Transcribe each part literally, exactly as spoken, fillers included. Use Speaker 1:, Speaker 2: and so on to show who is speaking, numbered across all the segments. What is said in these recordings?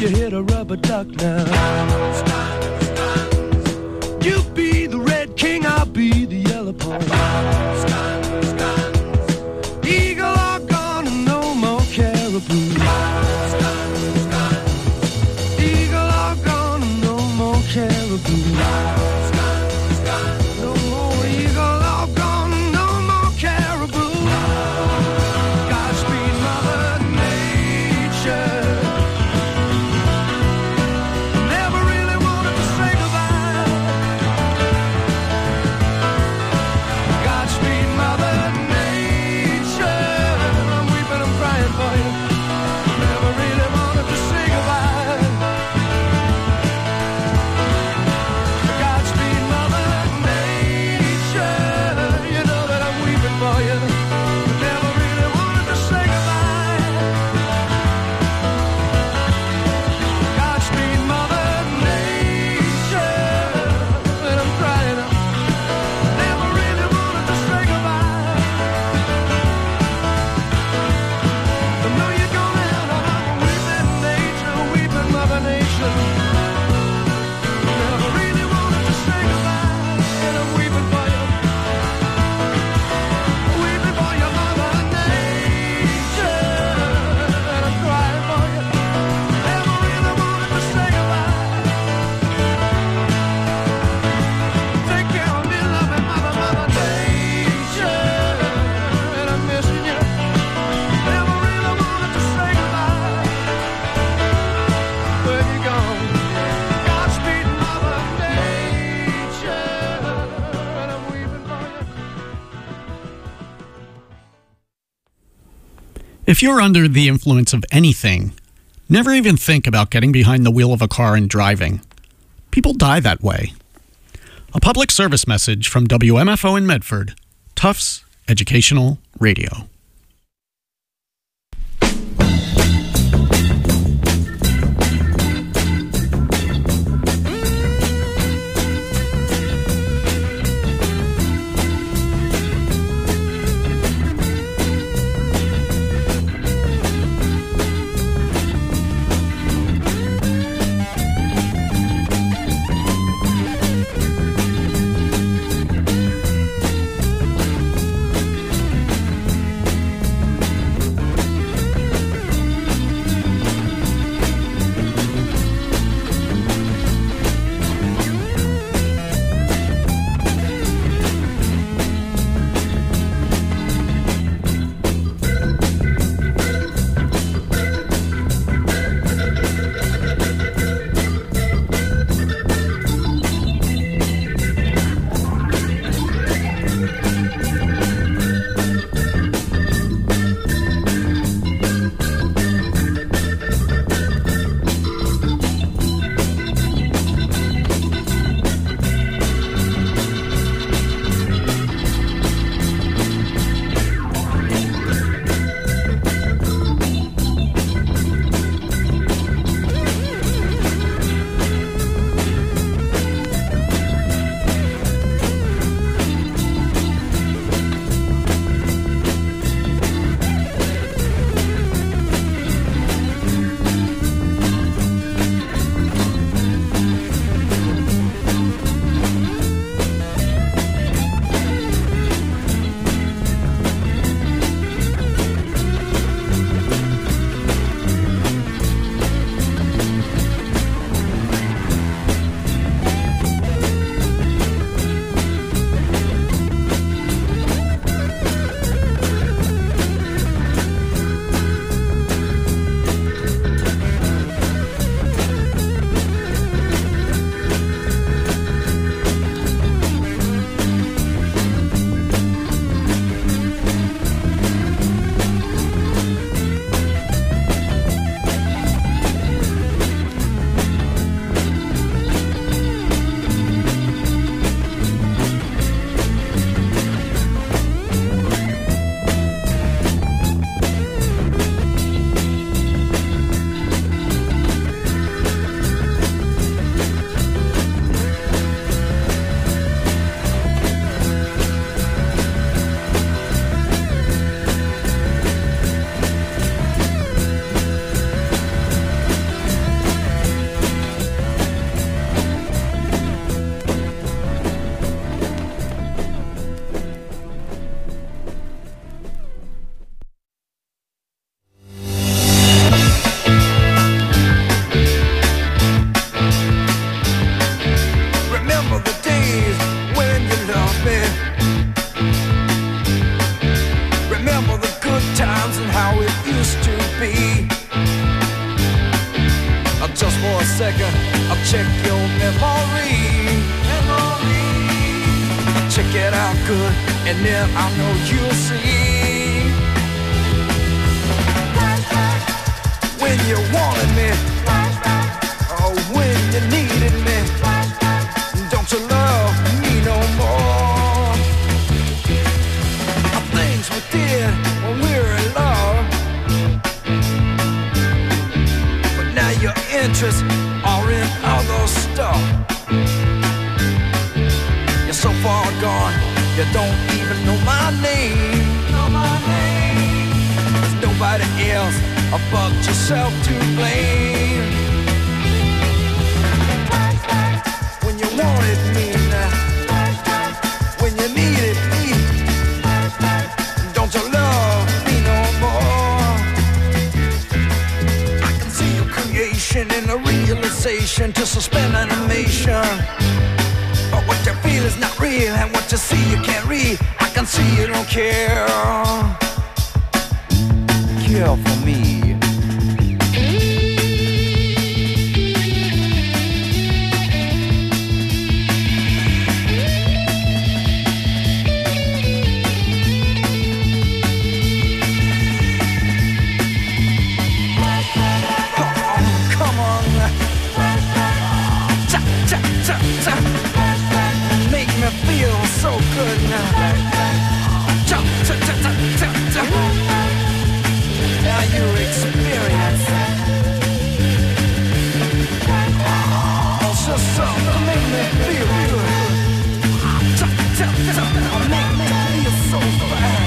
Speaker 1: you hit a rubber duck now. You be the red king, I'll be the yellow pole. Eagle are gone and no more caribou. Eagle are gone and no more caribou. No more eagle are gone and no more caribou. Godspeed, Mother Nature. Never really wanted to say goodbye. Godspeed, Mother Nature. I'm weeping, I'm crying for you. Never really wanted to say goodbye. Godspeed, Mother Nature. You know that I'm weeping for you. Never really wanted to say goodbye. Godspeed, Mother Nature. And I'm crying. Never really wanted to say goodbye. I know you're gonna have a weeping nature, weeping Mother Nature. Never really wanted to say goodbye, and I'm weeping for you. Weeping for your Mother Nature, and I'm crying for you. Never really wanted to say goodbye. Take care of me, loving Mother, Mother Nature, and I'm missing you. Never really wanted to say goodbye. Where you gone? Godspeed, Mother Nature, and I'm weeping for you.
Speaker 2: If you're under the influence of anything, never even think about getting behind the wheel of a car and driving. People die that way. A public service message from W M F O in Medford, Tufts Educational Radio.
Speaker 1: check your memory. Memory. Check it out good, and then I know you'll see. Flashback. When you wanted me. Flashback. Oh, when you needed me. Flashback. Don't you love me no more? Things we did when we were in love, but now your interests are in other stuff. You're so far gone, you don't even know my name. Know my name. There's nobody else but yourself to blame. When you wanted me now, when you needed me, don't you love me no more? I can see your creation in a realization to suspend animation. But what you feel is not real, and what you see you can't read. I can see you don't care. Care for me. Make me feel so good now. Now you experience oh, so, so, make me feel good. Make me feel so fine.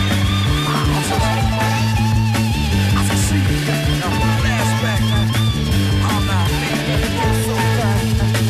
Speaker 1: I can see you now. Flashback now. Oh, now, make me feel so fine.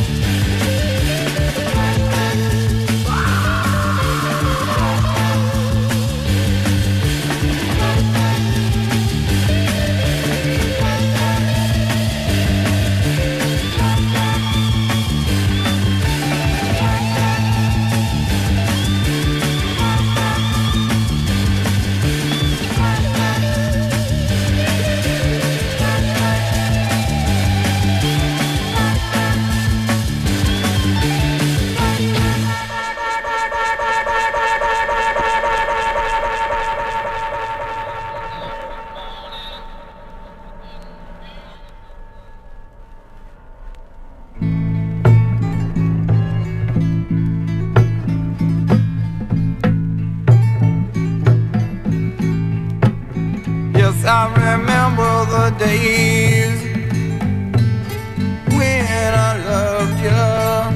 Speaker 1: I remember the days when I loved you.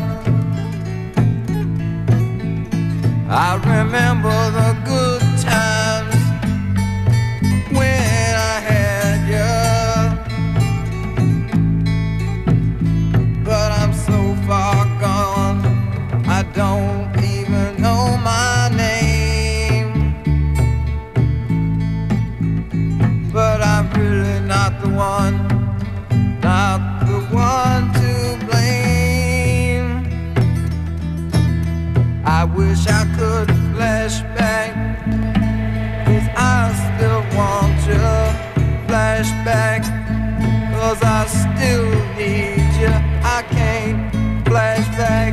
Speaker 1: I remember the good times when I had you. But I'm so far gone, I don't even know my name. But I'm really not the one, not the one to blame. I wish I could flash back, 'cause I still want you. Flash back, 'cause I still need you. I can't flash back.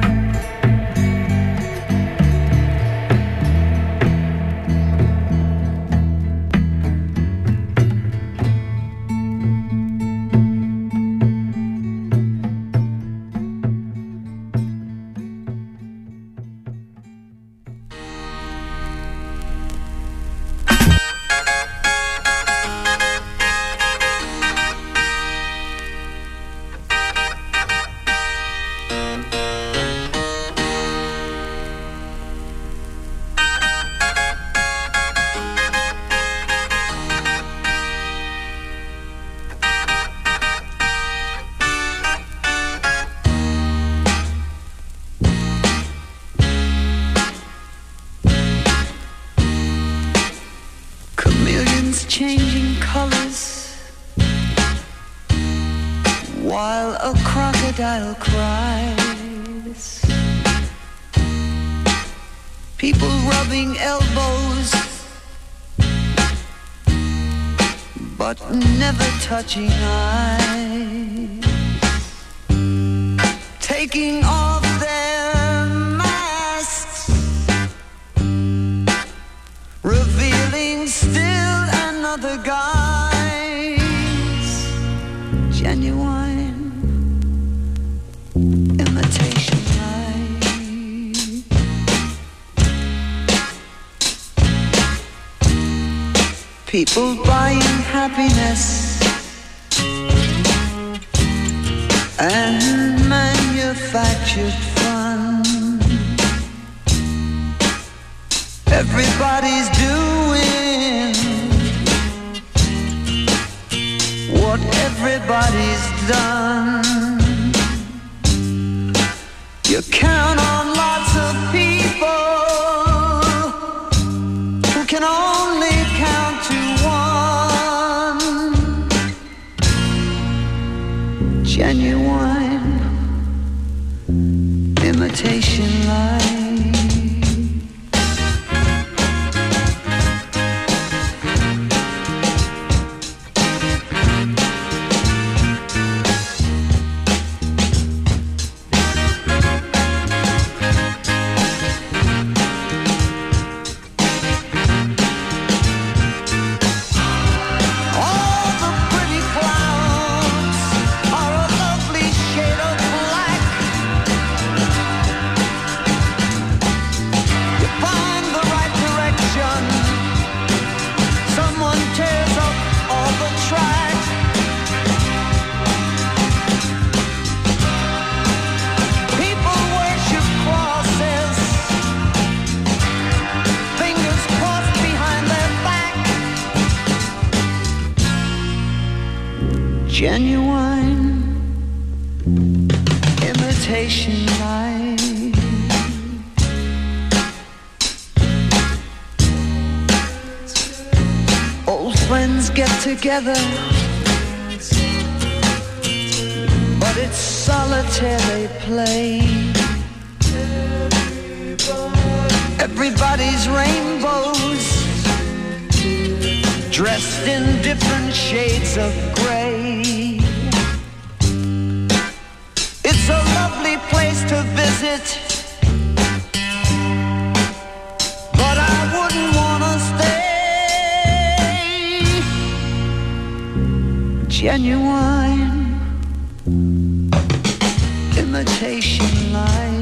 Speaker 3: Changing colors while a crocodile cries. People rubbing elbows but never touching eyes. taking off their masks, revealing still another guise, genuine imitation light. People buying happiness and manufactured fun. Everybody's doing what everybody's done. You count on lots of people who can only count to one. Genuine imitation light. Genuine imitation light. Old friends get together, but it's solitaire they play. Everybody's rainbows, dressed in different shades of gray. It's a lovely place to visit, but I wouldn't wanna stay. Genuine imitation light.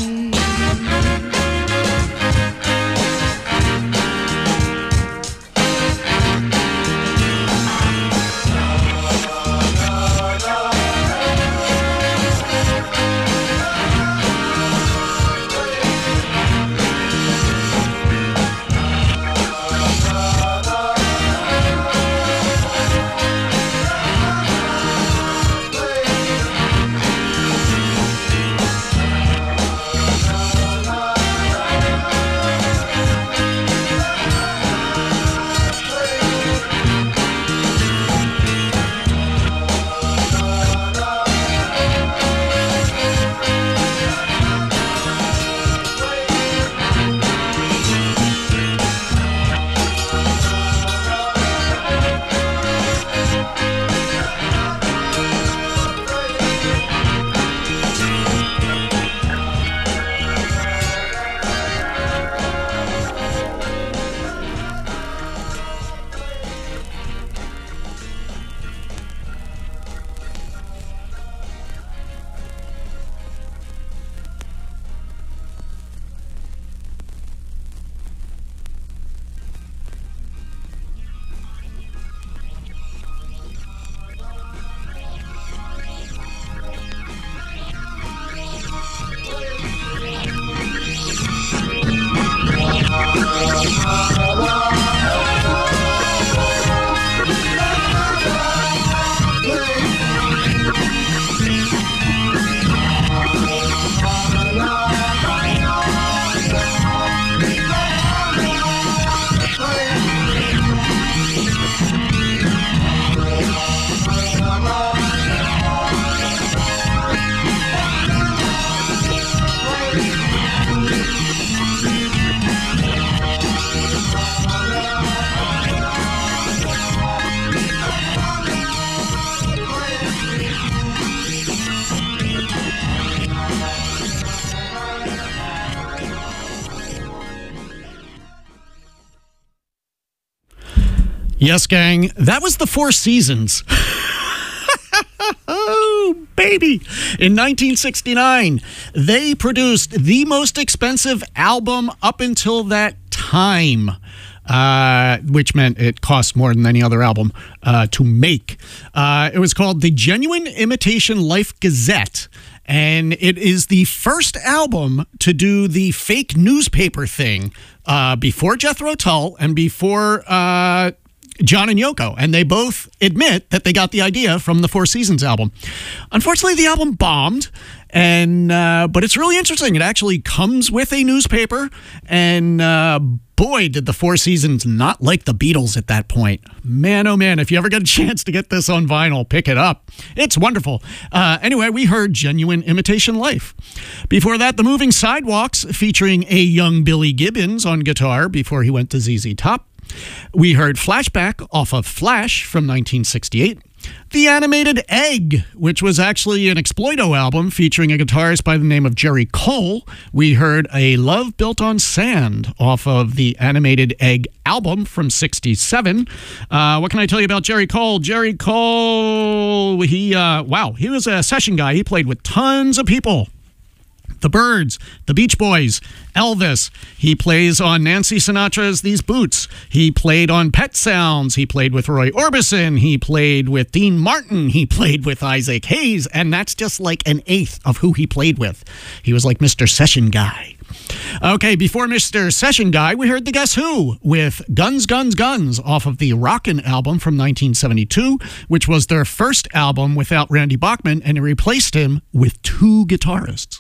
Speaker 2: Yes, gang, that was the Four Seasons. Oh, baby. In nineteen sixty-nine, they produced the most expensive album up until that time, uh, which meant it cost more than any other album uh, to make. Uh, it was called the Genuine Imitation Life Gazette, and it is the first album to do the fake newspaper thing uh, before Jethro Tull and before uh, John and Yoko, and they both admit that they got the idea from the Four Seasons album. Unfortunately, the album bombed, and uh, but it's really interesting. It actually comes with a newspaper, and uh, boy, did the Four Seasons not like the Beatles at that point. Man, oh man, if you ever get a chance to get this on vinyl, pick it up. It's wonderful. Uh, anyway, we heard Genuine Imitation Life. Before that, The Moving Sidewalks, featuring a young Billy Gibbons on guitar before he went to Z Z Top. We heard Flashback off of Flash from nineteen sixty-eight. The Animated Egg, which was actually an Exploito album featuring a guitarist by the name of Jerry Cole. We heard A Love Built on Sand off of the Animated Egg album from sixty-seven. Uh, what can I tell you about Jerry Cole? Jerry Cole, he, uh, wow, he was a session guy. He played with tons of people. The Byrds, the Beach Boys, Elvis. He plays on Nancy Sinatra's These Boots. He played on Pet Sounds. He played with Roy Orbison. He played with Dean Martin. He played with Isaac Hayes. And that's just like an eighth of who he played with. He was like Mister Session Guy. Okay, before Mister Session Guy, we heard the Guess Who with Guns, Guns, Guns off of the Rockin' album from nineteen seventy-two, which was their first album without Randy Bachman, and it replaced him with two guitarists.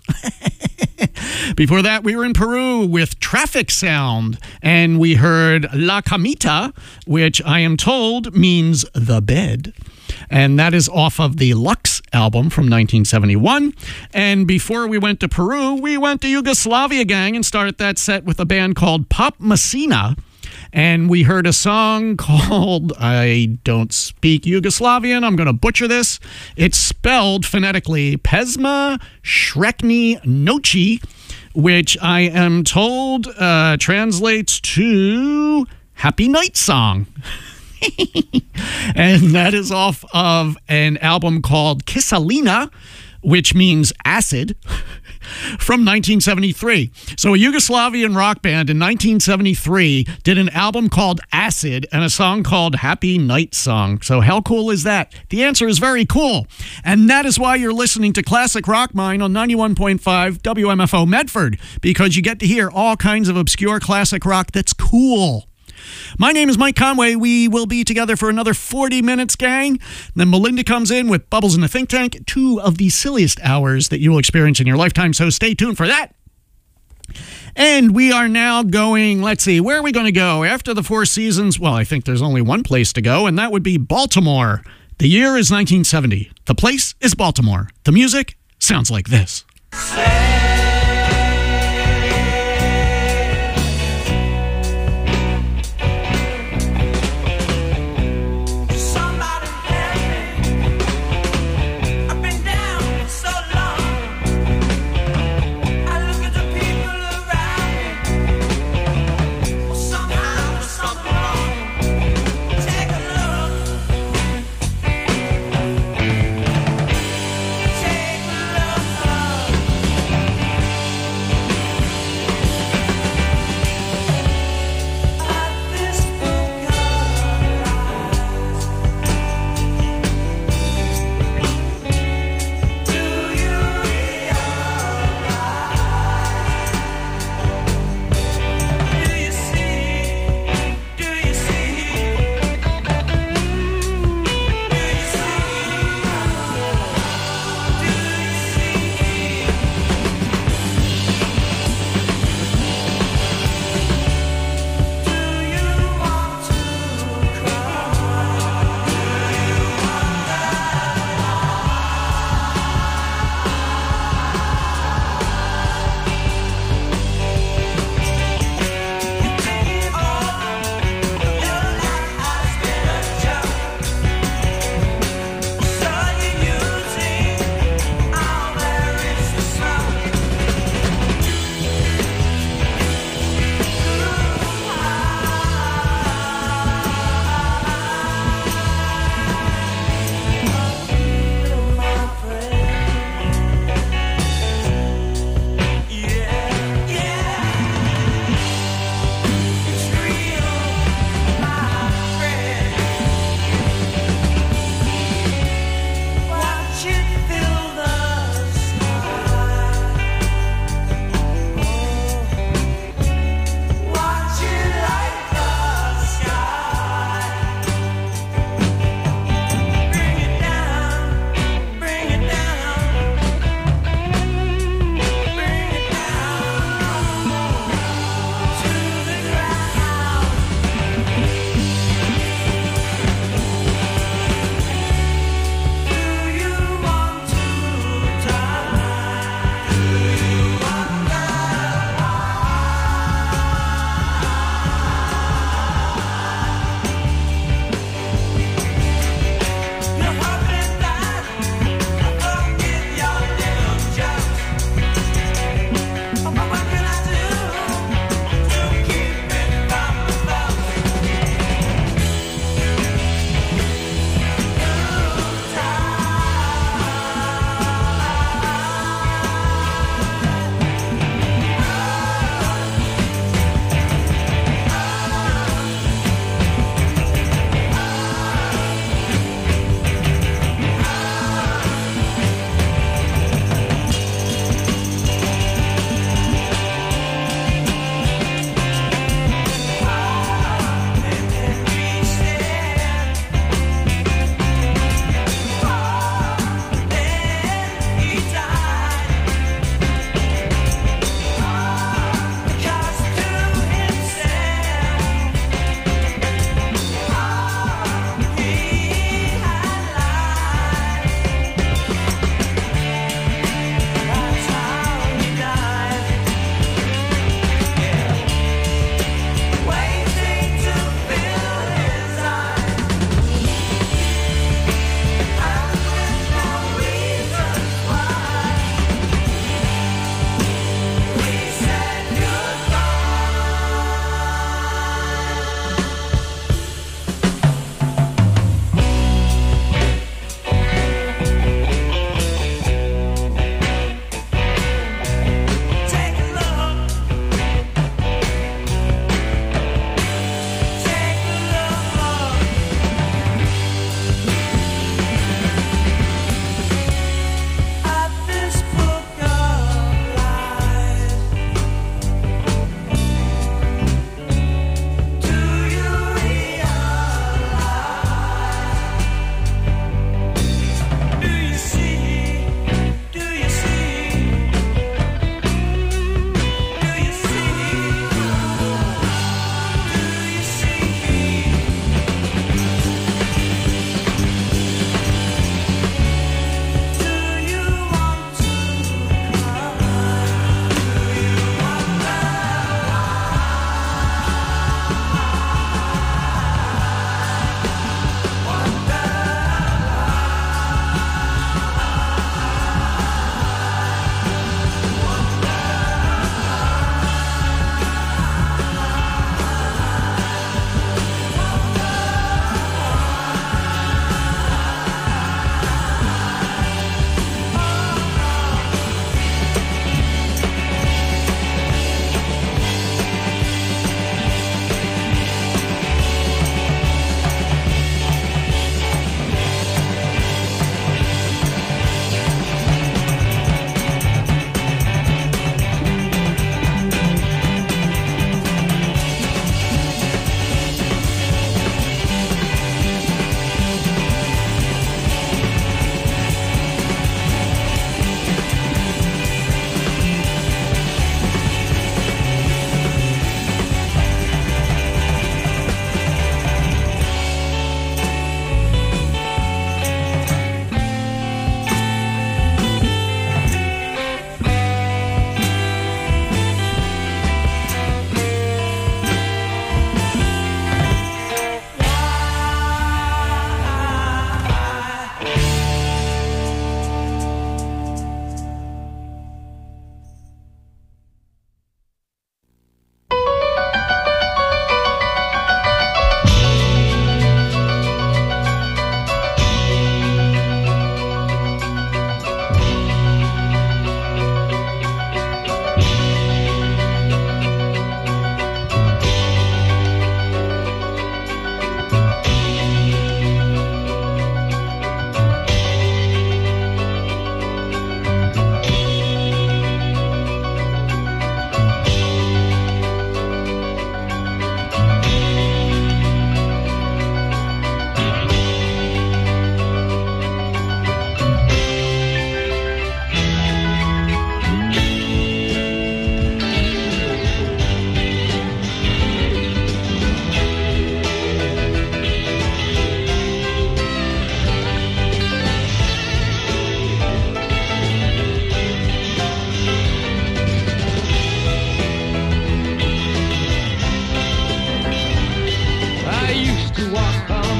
Speaker 2: Before that, we were in Peru with Traffic Sound, and we heard La Camita, which I am told means the bed. And that is off of the Lux album from nineteen seventy-one. And before we went to Peru, we went to Yugoslavia, gang, and started that set with a band called Pop Messina. And we heard a song called, I don't speak Yugoslavian, I'm going to butcher this. It's spelled phonetically Pesma Shrekni Nochi, which I am told uh, translates to Happy Night Song. And that is off of an album called Kisalina, which means acid, from nineteen seventy-three. So a Yugoslavian rock band in nineteen seventy-three did an album called Acid and a song called Happy Night Song. So how cool is that? The answer is very cool. And that is why you're listening to Classic Rock Mine on ninety-one point five W M F O Medford, because you get to hear all kinds of obscure classic rock that's cool. My name is Mike Conway. We will be together for another forty minutes, gang. Then Melinda comes in with Bubbles in the Think Tank, two of the silliest hours that you will experience in your lifetime, so stay tuned for that. And we are now going, let's see, where are we going to go? After the Four Seasons, well, I think there's only one place to go, and that would be Baltimore. The year is nineteen seventy. The place is Baltimore. The music sounds like this.
Speaker 4: Take a look.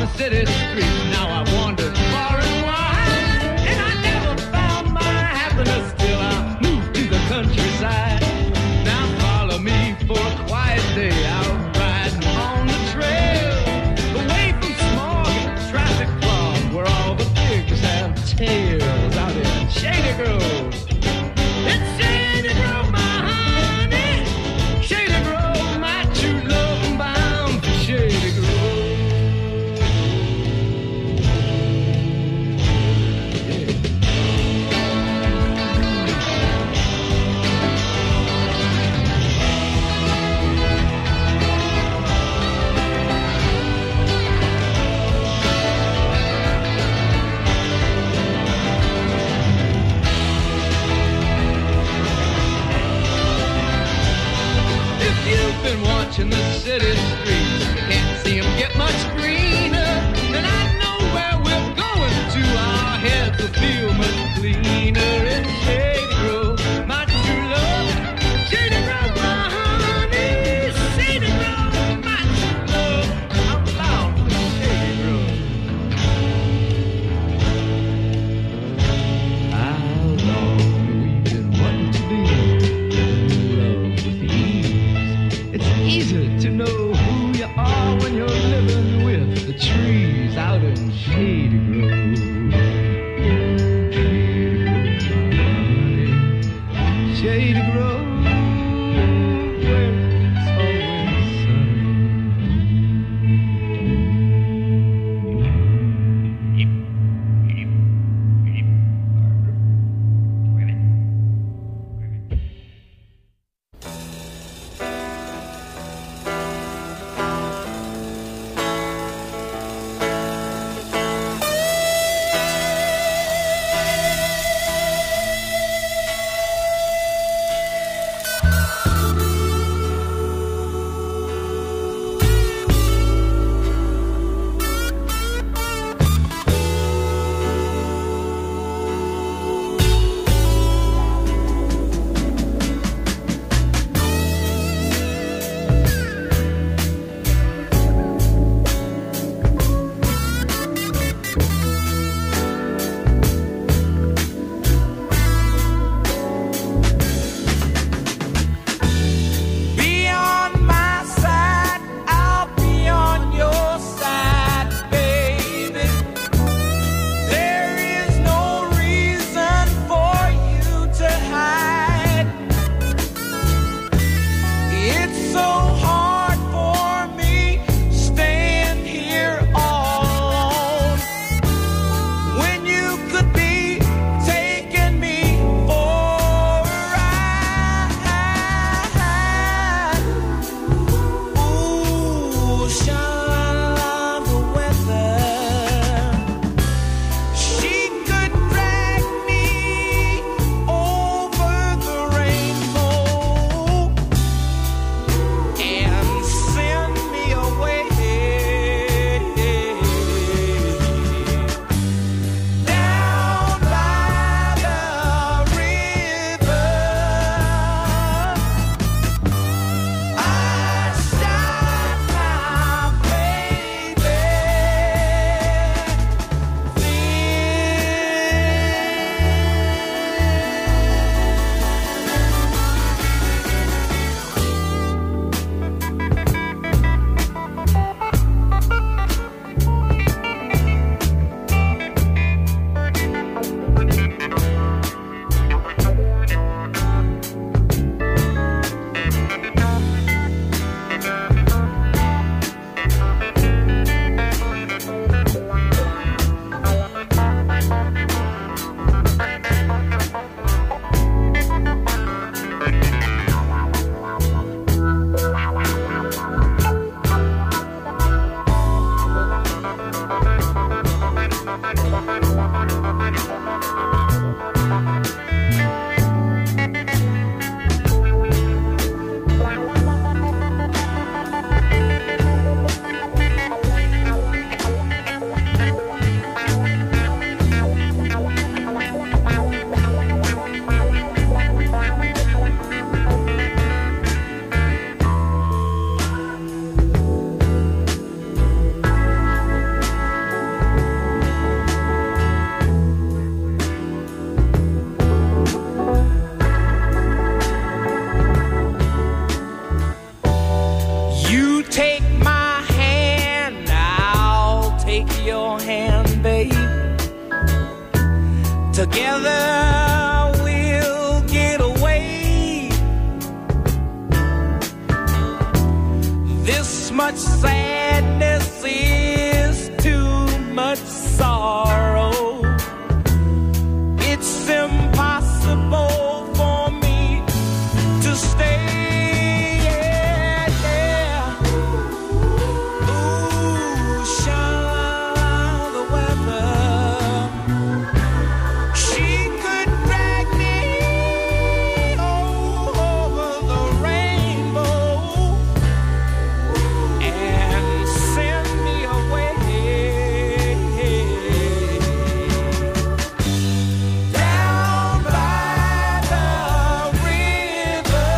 Speaker 4: the city streets. Now I wandered far and wide, and I never found my happiness till I moved to the countryside. Now follow me for a quiet day out riding on the trail, away from smog and traffic fog, where all the pigs have tails out in Shady Grove. It's Shady Grove, my honey, Shady Grove, my true love, I'm bound for Shady Grove.
Speaker 3: Together we'll get away. This much sadness is too much sorrow. It's impossible for me to stay. Yeah, yeah. Ooh, sha the weather. She could drag me over the rainbow and send me away. Down by the river,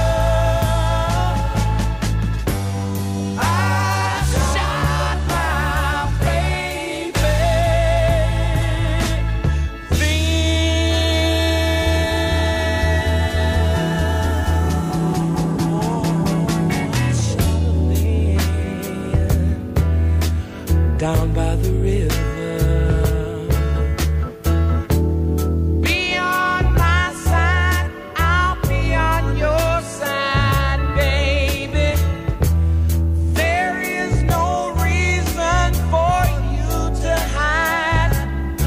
Speaker 3: I shot my baby. Down by the river. Be on my side, I'll be on your side, baby. There is no reason for you to hide.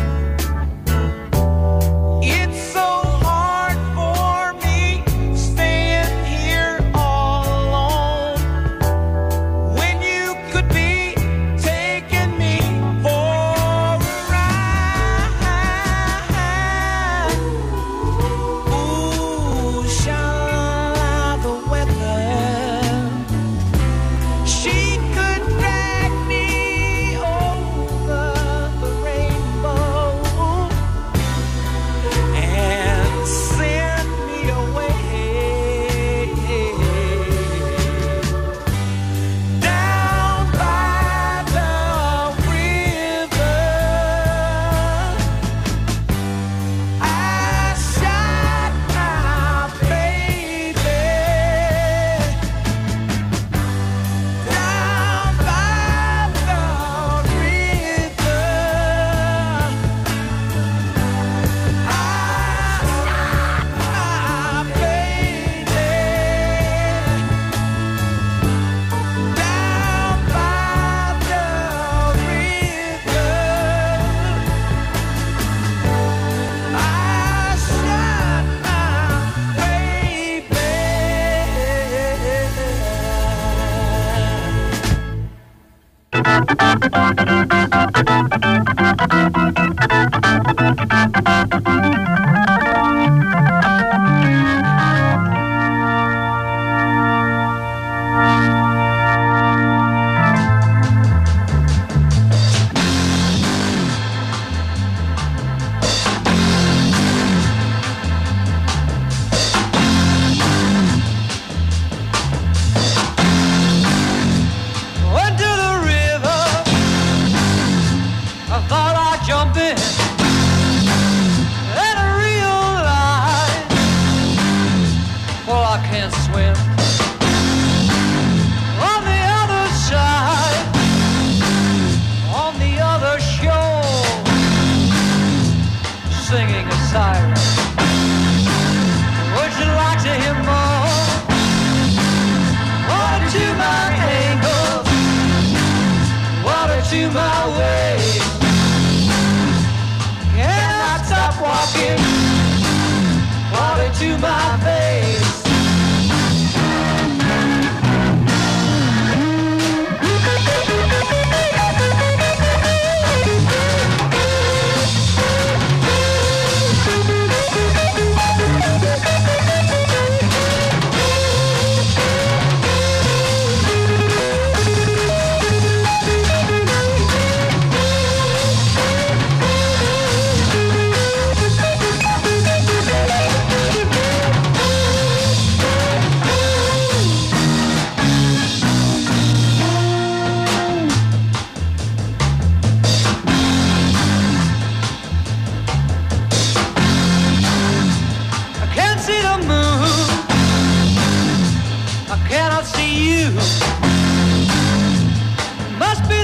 Speaker 3: It's so hard for me staying here all alone when you could be taking me for a ride. Ooh, sha the weather. She could drag me over the rainbow and send me away. Down by the river, I shot my baby. Down by the river, I shot my baby. Down by the river, I shot went to the river. I thought I'd jump in and I realized, well, I can't swim. On the other side, on the other shore, singing a siren. Would you like to hear more? Water to my ankles, water to my waist. Can I stop walking? Water to my face.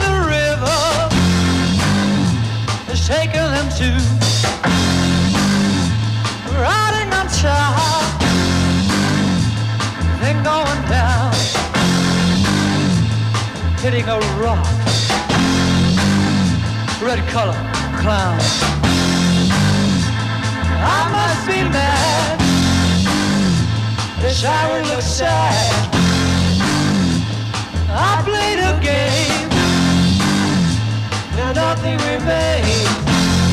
Speaker 3: taking them to hitting a rock. Red color, clown. I must be mad. The shower looks sad. I played a game. Now nothing remains.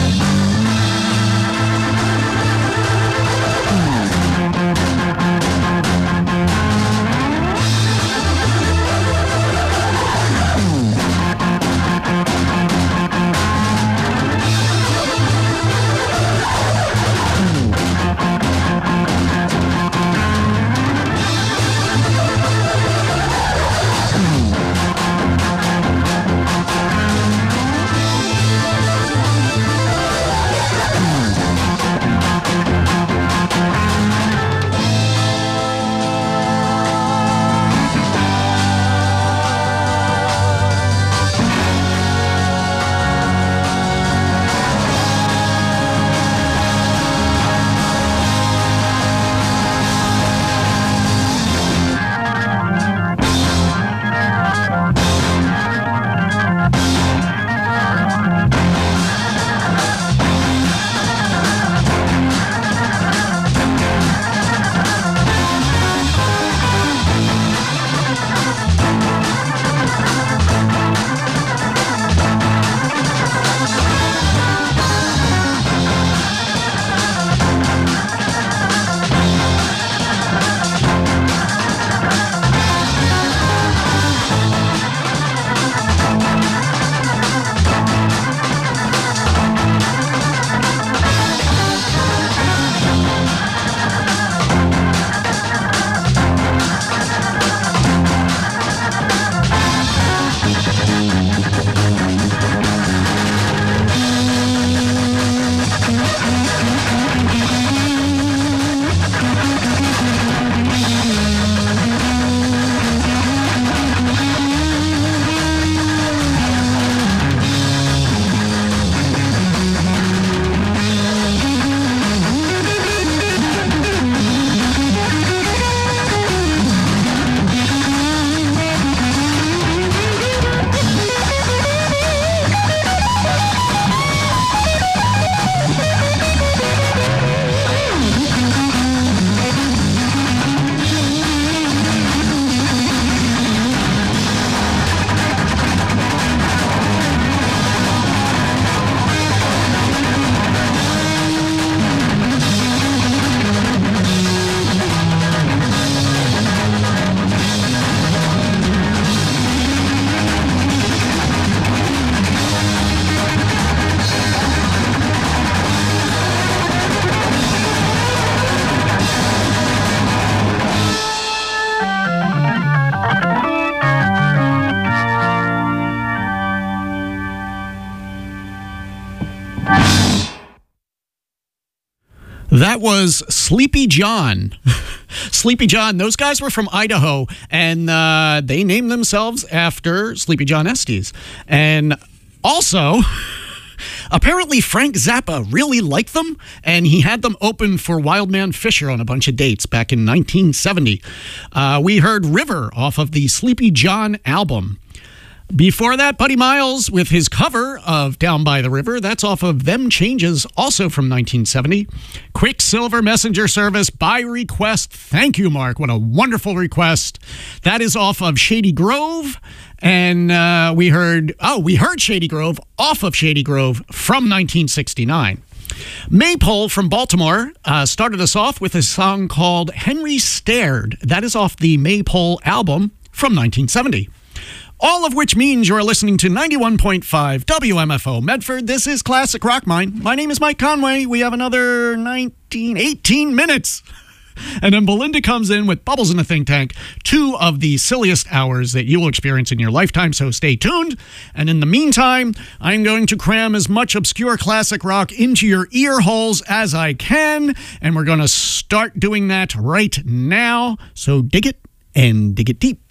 Speaker 2: That was Sleepy John. Sleepy John, those guys were from Idaho, and uh, they named themselves after Sleepy John Estes. And also, apparently Frank Zappa really liked them, and he had them open for Wildman Fisher on a bunch of dates back in nineteen seventy. Uh, we heard River off of the Sleepy John album. Before that, Buddy Miles with his cover of Down by the River. That's off of Them Changes, also from nineteen seventy. Quicksilver Messenger Service by request. Thank you, Mark. What a wonderful request. That is off of Shady Grove. And uh, we heard, oh, we heard Shady Grove off of Shady Grove from nineteen sixty-nine. Maypole from Baltimore uh, started us off with a song called Henry Stared. That is off the Maypole album from nineteen seventy. All of which means you're listening to ninety-one point five W M F O Medford. This is Classic Rock Mine. My name is Mike Conway. We have another nineteen, eighteen minutes. And then Belinda comes in with Bubbles in the Think Tank, two of the silliest hours that you will experience in your lifetime, so stay tuned. And in the meantime, I'm going to cram as much obscure classic rock into your ear holes as I can, and we're going to start doing that right now. So dig it and dig it deep.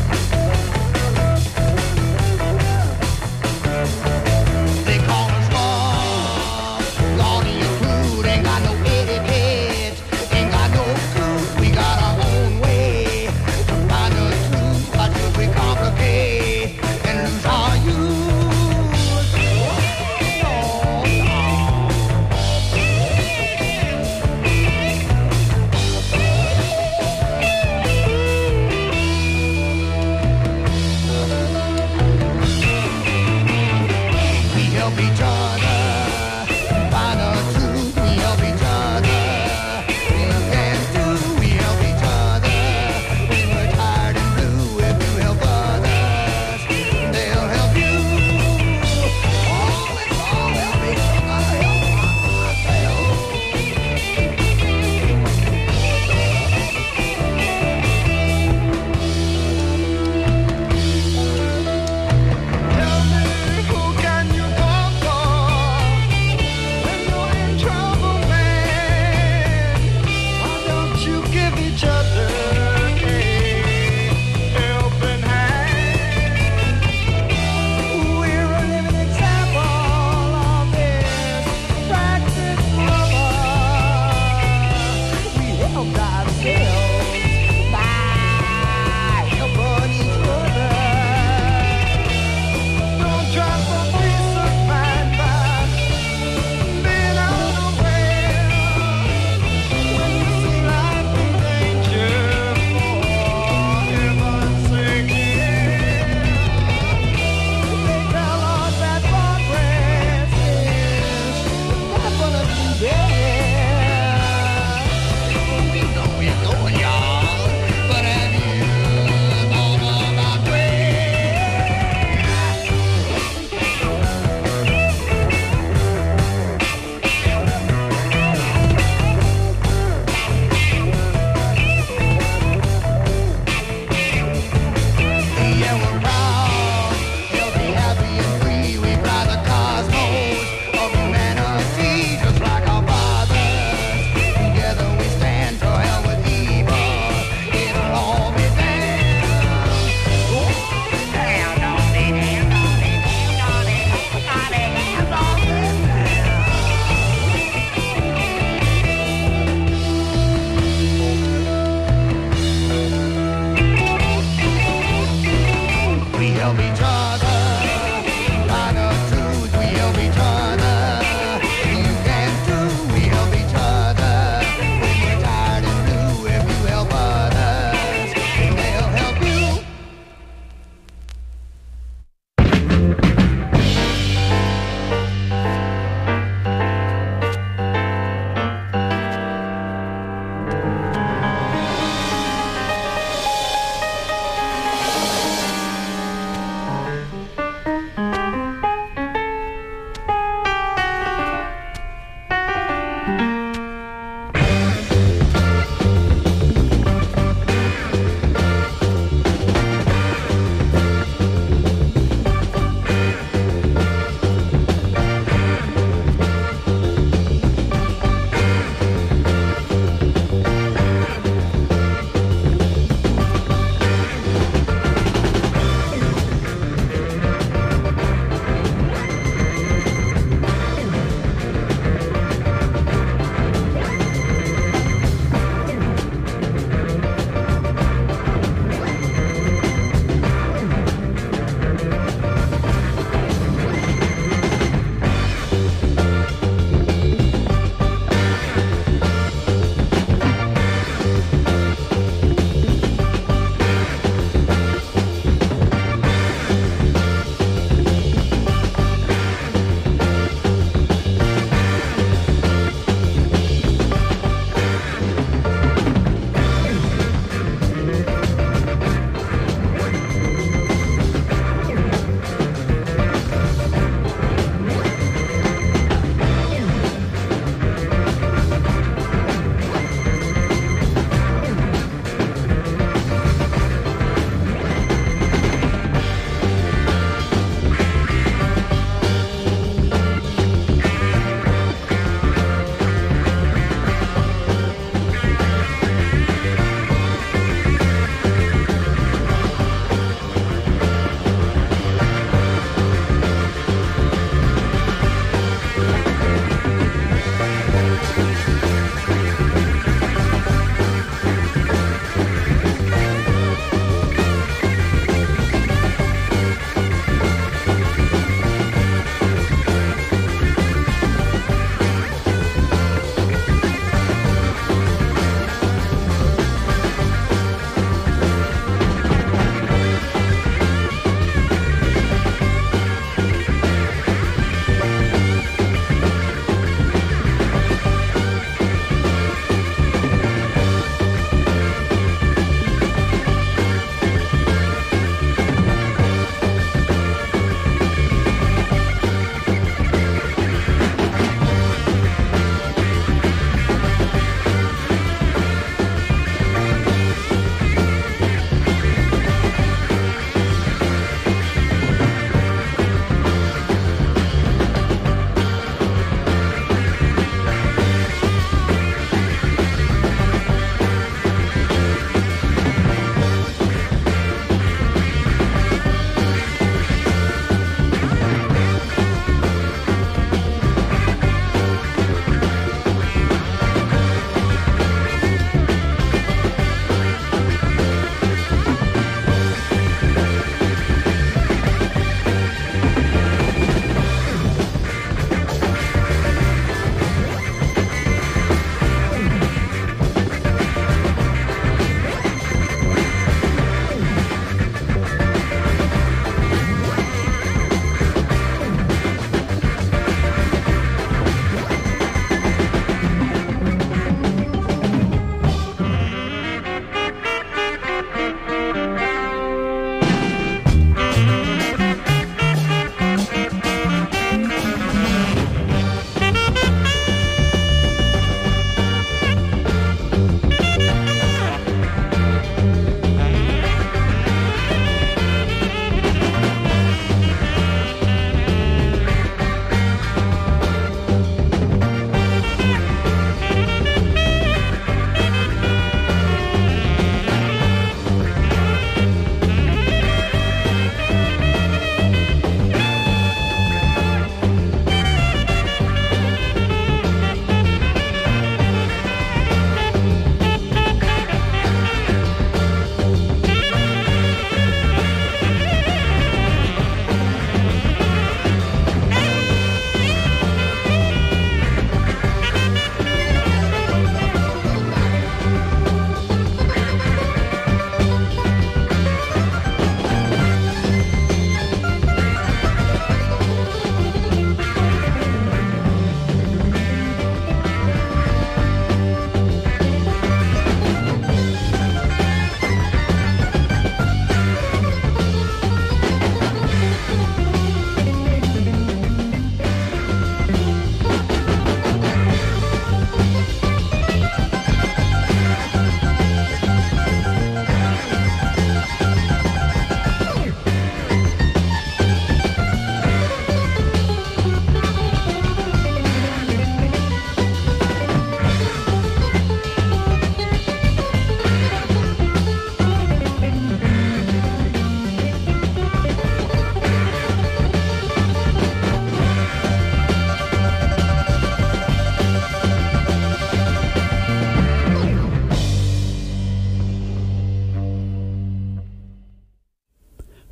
Speaker 5: They call us all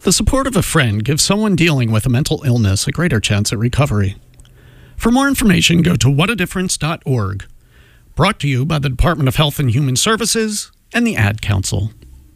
Speaker 2: The support of a friend gives someone dealing with a mental illness a greater chance at recovery. For more information, go to what a difference dot org. Brought to you by the Department of Health and Human Services and the Ad Council.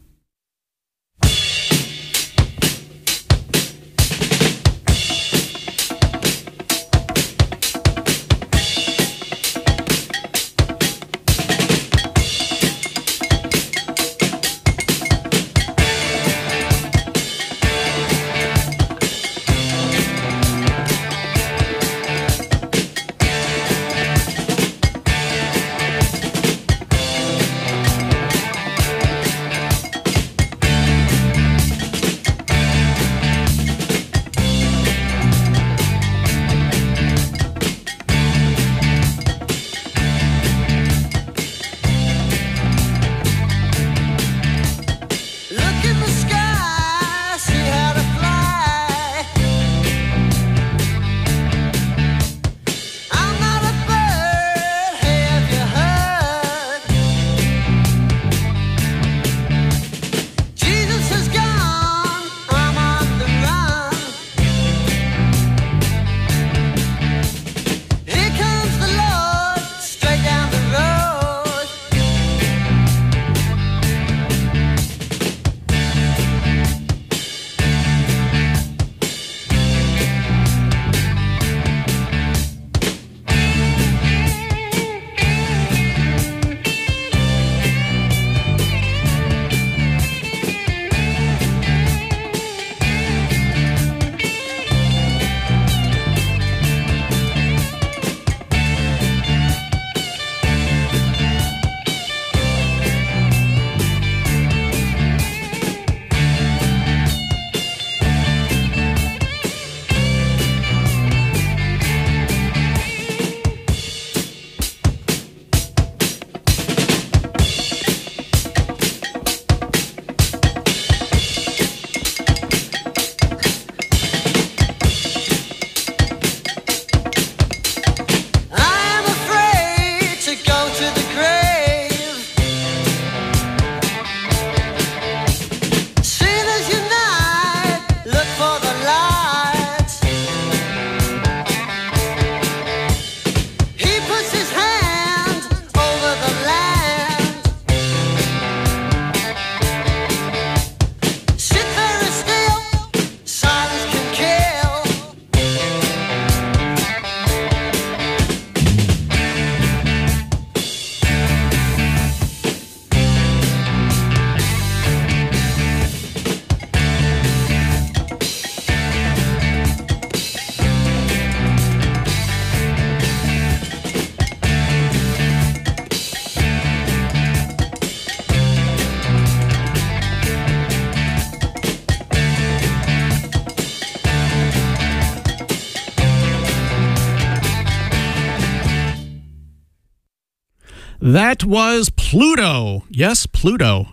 Speaker 2: That was Pluto. Yes, Pluto.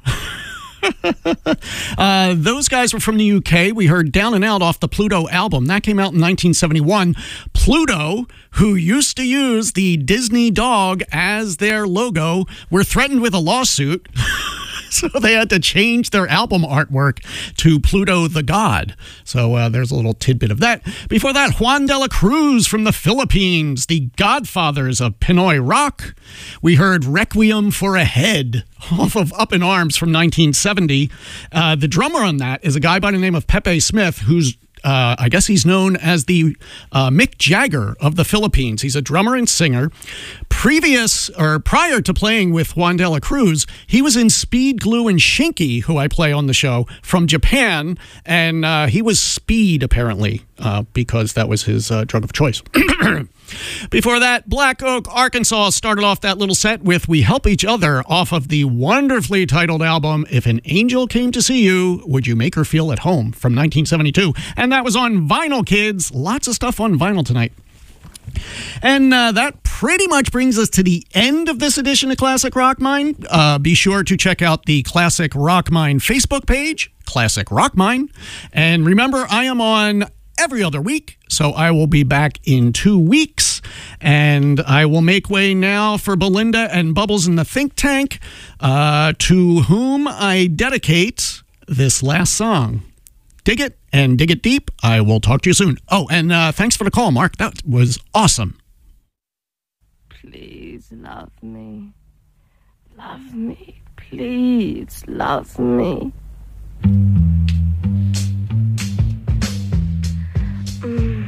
Speaker 2: uh, those guys were from the U K. We heard Down and Out off the Pluto album. That came out in nineteen seventy-one. Pluto, who used to use the Disney dog as their logo, were threatened with a lawsuit. So they had to change their album artwork to Pluto the God. So uh, there's a little tidbit of that. Before that, Juan de la Cruz from the Philippines, the godfathers of Pinoy rock. We heard Requiem for a Head off of Up in Arms from nineteen seventy. Uh, the drummer on that is a guy by the name of Pepe Smith, who's Uh, I guess he's known as the uh, Mick Jagger of the Philippines. He's a drummer and singer. Previous or prior to playing with Juan de la Cruz, he was in Speed, Glue, and Shinky, who I play on the show, from Japan. And uh, he was Speed, apparently, uh, because that was his uh, drug of choice. Before that, Black Oak, Arkansas started off that little set with We Help Each Other off of the wonderfully titled album If an Angel Came to See You, Would You Make Her Feel at Home from nineteen seventy-two. And that was on vinyl, kids. Lots of stuff on vinyl tonight. And uh, that pretty much brings us to the end of this edition of Classic Rock Mine. Uh, be sure to check out the Classic Rock Mine Facebook page, Classic Rock Mine. And remember, I am on every other week, so I will be back in two weeks, and I will make way now for Belinda and Bubbles in the Think Tank, uh, to whom I dedicate this last song. Dig it and dig it deep. I will talk to you soon. Oh, and uh, thanks for the call, Mark. That was awesome.
Speaker 5: Please love me. Love me. Please love me. Mm.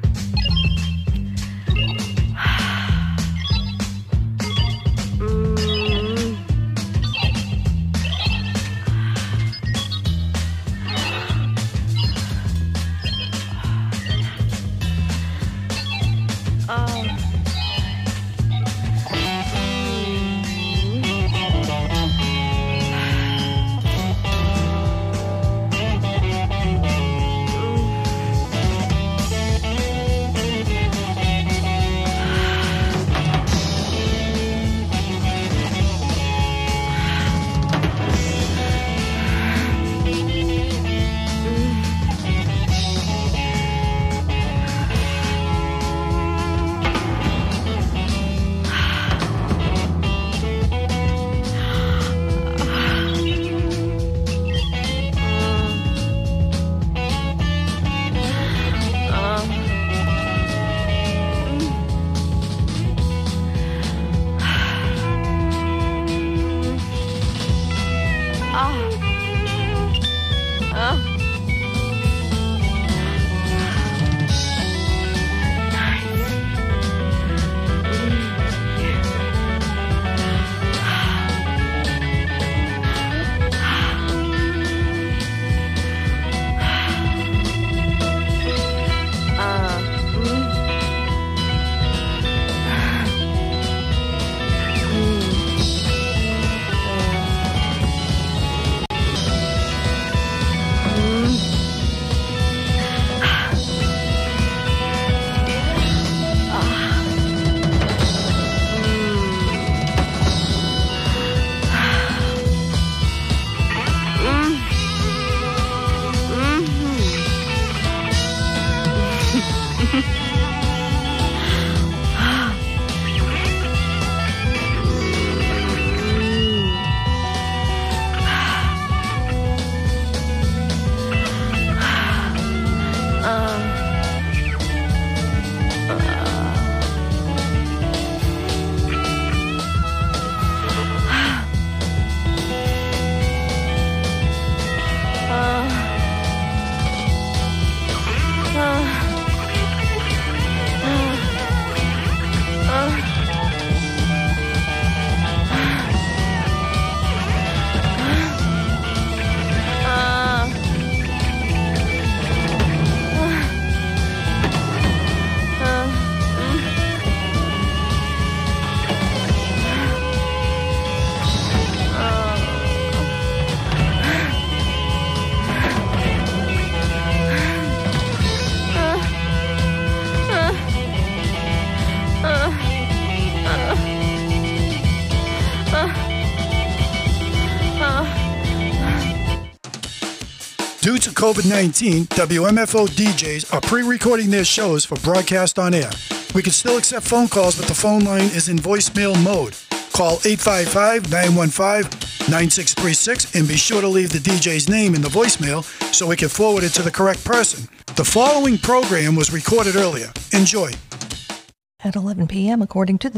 Speaker 6: Due to COVID nineteen, W M F O D Js are pre-recording their shows for broadcast on air. We can still accept phone calls, but the phone line is in voicemail mode. Call eight five five, nine one five, nine six three six and be sure to leave the D J's name in the voicemail so we can forward it to the correct person. The following program was recorded earlier. Enjoy.
Speaker 7: At eleven p.m., according to the